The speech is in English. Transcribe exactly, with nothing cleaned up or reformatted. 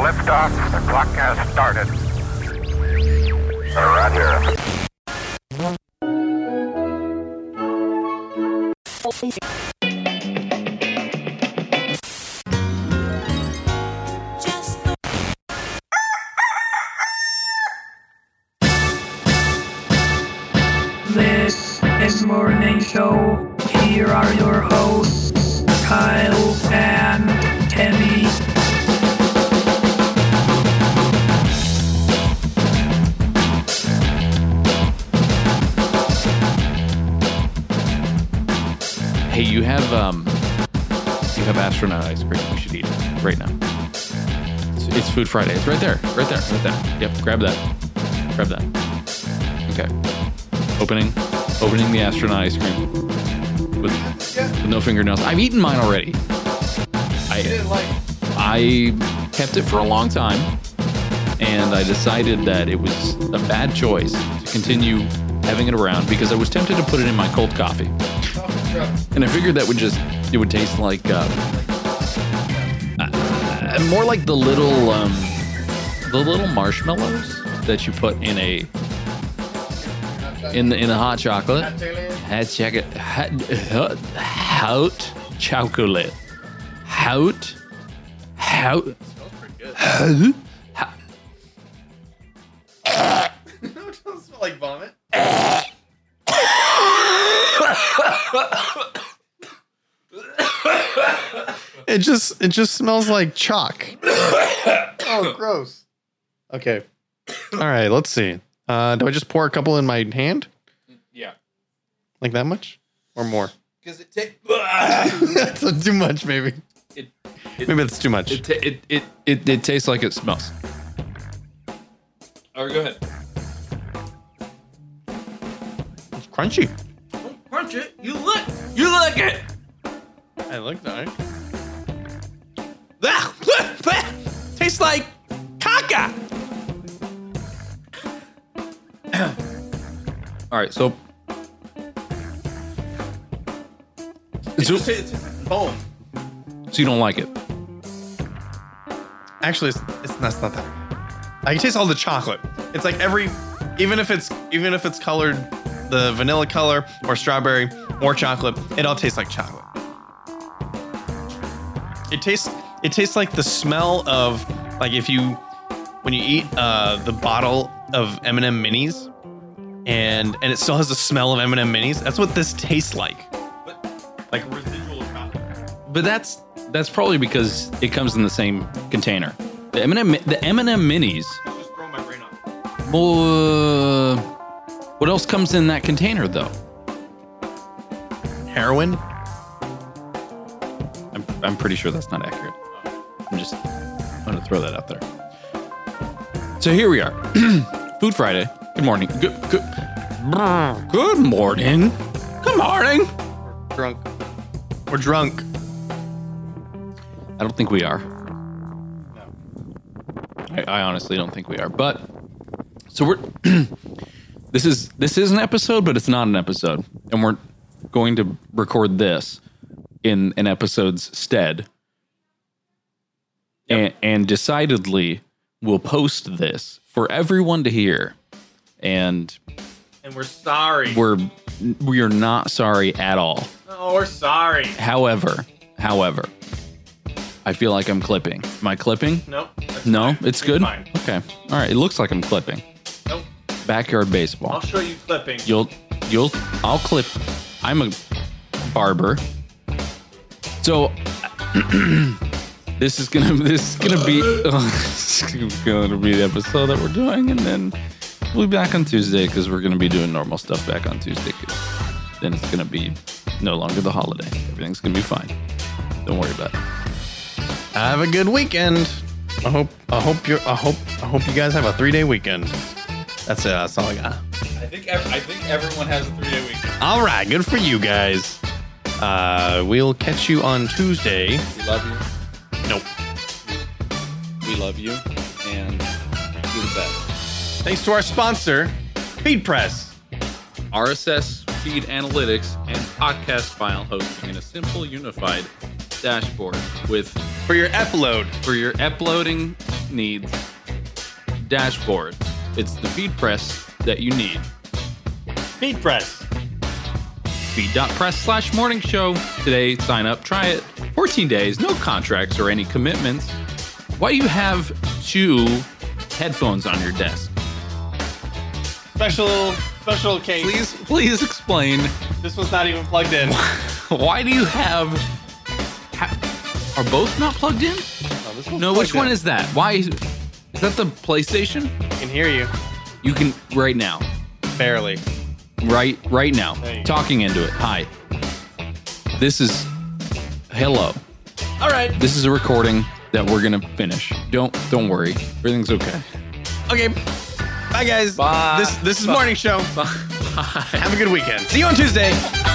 liftoff. The clock has started. Roger. This is Morning Show. Here are your hosts, Kyle and Kenny. Hey, you have um, you have astronaut ice cream. We should eat it right now. It's, it's Food Friday. It's right there, right there, right there. Yep, grab that, grab that. Okay, opening, opening the astronaut ice cream with, with no fingernails. I've eaten mine already. I I kept it for a long time, and I decided that it was a bad choice to continue having it around because I was tempted to put it in my cold coffee. And I figured that would just, it would taste like, uh, uh, more like the little, um, the little marshmallows that you put in a, in the, in a hot chocolate. Hot chocolate. Hot, hot, hot chocolate. Hot. Hot. It smells pretty good. Hot. Hot. No, it doesn't smell like vomit. It just it just smells like chalk. Oh, gross. Okay. All right, let's see. Uh, do I just pour a couple in my hand? Yeah. Like that much? Or more? Because it takes... That's too much, maybe. It, it, maybe it's too much. It, t- it, it, it, it tastes like it smells. All right, go ahead. It's crunchy. Don't crunch it. You lick. You lick it. I like that. Tastes like caca. All right, so... So, so Bone. you don't like it? Actually, it's, it's that's not that. I can taste all the chocolate. It's like every, even if it's even if it's colored, the vanilla color or strawberry or chocolate, it all tastes like chocolate. It tastes it tastes like the smell of like if you when you eat uh, the bottle of M and M minis, and and it still has the smell of M and M minis. That's what this tastes like. Like residual chocolate. But that's that's probably because it comes in the same container. The M and M the M and M minis. I'm just throwing my brain off. Well, uh, what else comes in that container though? Heroin. I'm I'm pretty sure that's not accurate. I'm just I'm gonna throw that out there. So here we are, Food Friday. Good morning. Good good. Good morning. Good morning. Drunk. We're drunk. I don't think we are. I, I honestly don't think we are. But so we're this is this is an episode, but it's not an episode, and we're going to record this in an episode's stead. Yep. And, and decidedly, we'll post this for everyone to hear, and And we're sorry. we're we are not sorry at all. Oh, we're sorry. However, however, I feel like I'm clipping. Am I clipping? Nope. that's No, fine. it's good. Fine. Okay, all right. It looks like I'm clipping. Nope. Backyard baseball. I'll show you clipping. You'll, you'll, I'll clip. I'm a barber. So, this is gonna, this is gonna be, this is gonna be the episode that we're doing, and then we'll be back on Tuesday because we're gonna be doing normal stuff back on Tuesday. 'Cause then it's gonna be no longer the holiday. Everything's gonna be fine. Don't worry about it. Have a good weekend. I hope. I hope you. I hope. I hope you guys have a three-day weekend. That's it. That's all I got. I think I think everyone has a three-day weekend. All right. Good for you guys. Uh, we'll catch you on Tuesday. We love you. Nope. We love you, and you're the best. Thanks to our sponsor, FeedPress. R S S feed analytics and podcast file hosting in a simple, unified dashboard with For your upload. for your uploading needs dashboard. It's the feed press that you need. Feed press. Feed.press slash morning show. Today, sign up, try it. fourteen days, no contracts or any commitments. Why do you have two headphones on your desk? Special, special case. Please, please explain. This one's not even plugged in. Why do you have... Ha, are both not plugged in? No, this one's No, plugged which one in. is that? Why is, is that the PlayStation? I can hear you. You can right now. Barely. Right right now. There you go. Talking into it. Hi. This is hello. All right. This is a recording that we're going to finish. Don't don't worry. Everything's okay. Okay. Bye, guys. Bye. This this is Bye. Morning Show. Bye. Have a good weekend. See you on Tuesday.